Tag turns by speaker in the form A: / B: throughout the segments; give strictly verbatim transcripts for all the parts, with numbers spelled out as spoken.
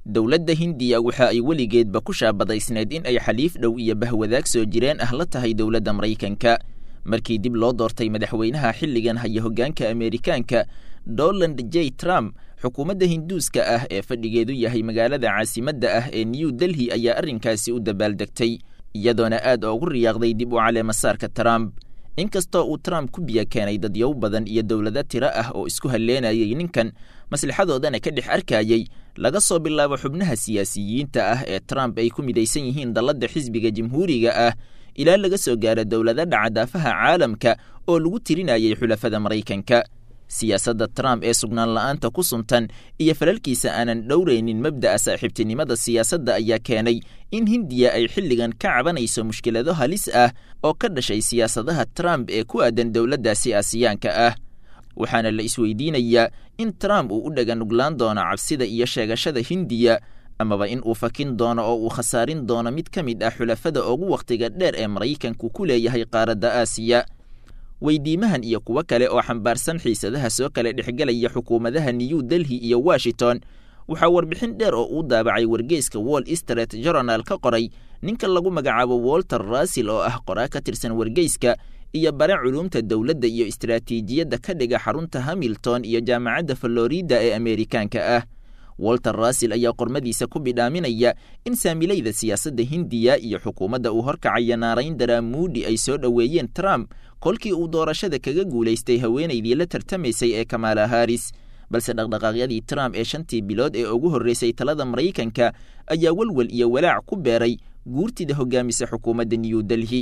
A: dowladda Hindiya waxa ay weligeedba ku shaabadaysneed in ay xaliif dhow iyo bahwadaag soo jireen ah la tahay dowladda Mareykanka. markii dib loo doortay madaxweynaha xilligan haya hoggaanka Ameerikaanka Donald J Trump, xukuumadda Hinduuska ah ee fadhigeedu yahay magaalada caasimadda ah ee New Delhi ayaa arrinkaasi u dabaaldegtay, iyadoona aad ugu riyaaqday dib u caleemasaarka Trump. inkastoo uu Trump ku biya keenay dadyow badan iyo dowlado tiro ah oo isku haleenayay ninkan, maslaxadoodana ka dhex arkayay laga soo bilaabo xubnaha siyaasiyiinta ah ee Trump ay ku midaysan yihiin dalladda xisbiga jamhuuriga ah ilaa laga soo gaaro dowlado dhacdaafaha caalamka oo lagu tirinayay xulafada Mareykanka. siyaasadda Trump ee sugnaan la'aanta ku suntan iyo falalkiisa aanan dhowraynin mabda'a saaxiibtinimada siyaasadda ayaa keenay in Hindiya ay xilligan ka cabanayso mushkilado halis ah oo ka dhashay siyaasadaha Trump ee ku aadan dowladdaasi Aasiyaanka ah. waxaana la isweydiinayaa in Trump uu u dhagan nuglaan doono cabsida iyo sheegashada Hindiya, amaba in uu fakin doono oo uu khasaarin doono mid ka mid ah xulafada ugu wakhtiga dheer ee Mareykanku ku leeyahay qaaradda Aasiya. weydiimahan iyo kuwo kale oo xambaarsan xiisadaha soo kale dhexgelaya xukuumadaha New Delhi iyo Washington waxaa warbixin dheer oo uu daabacay wargeyska Wall Street Journal ka qoray ninka lagu magacaabo Walter Russell oo ah qoraa ka tirsan wargeyska iyo bare culuumta dowladda iyo istiraatiijiyadda ka dhiga xarunta Hamilton iyo jaamacadda Florida ee Ameerikaanka ah. Walter Russell ayaa qormadiisa ku bidhaaminaya in saamilayda siyaasadda Hindiya iyo xukuumadda uu horkacaya Narendra Modi ay soo dhoweeyeen Trump kolkii uu doorashada kaga guulaystay haweenaydii la tartamaysay ee Kamala Harris, balse dhaqdhaqaaqyadii Trump ee shantii bilood ee ugu horreysay talada Mareykanka ayaa walwal iyo walaac ku beeray guurtida hoggaamisa xukuumadda New Delhi.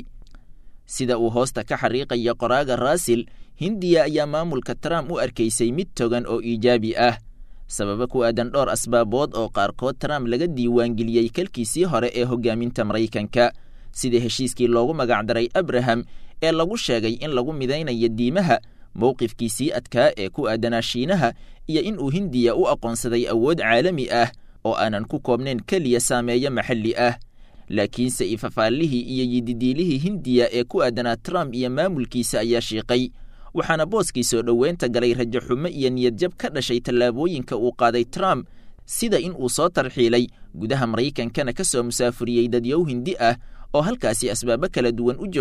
A: sida uu hoosta ka xariiqaya qoraaga Russell, Hindiya ayaa maamulka Trump u arkaysay mid togan oo iijaabi ah, sababa ku aadan dhowr asbaabood oo qaarkood Trump laga diiwaangeliyey kalkiisii hore ee hoggaaminta Mareykanka, sida heshiiskii loogu magacdaray Abraham ee lagu sheegay in lagu midaynayo diimaha, mowqifkiisii adkaa ee ku aadanaa Shiinaha, iyo in uu Hindiya u aqoonsaday awood caalami ah oo aanan ku koobnayn keliya saameeyo maxalli ah. laakiinse ifafaallihii iyo yididiilihii Hindiya ee ku aadanaa Trump iyo maamulkiisa ayaa shiiqay, waxaana booskii soo dhoweynta galay rajo xumo iyo niyadjab ka dhashay tallaabooyinka uu qaaday Trump, sida in uu soo tarxiilay gudaha Mareykankana ka soo musaafuriyey dadyow Hindi ah oo halkaasi asbaabo kala duwan u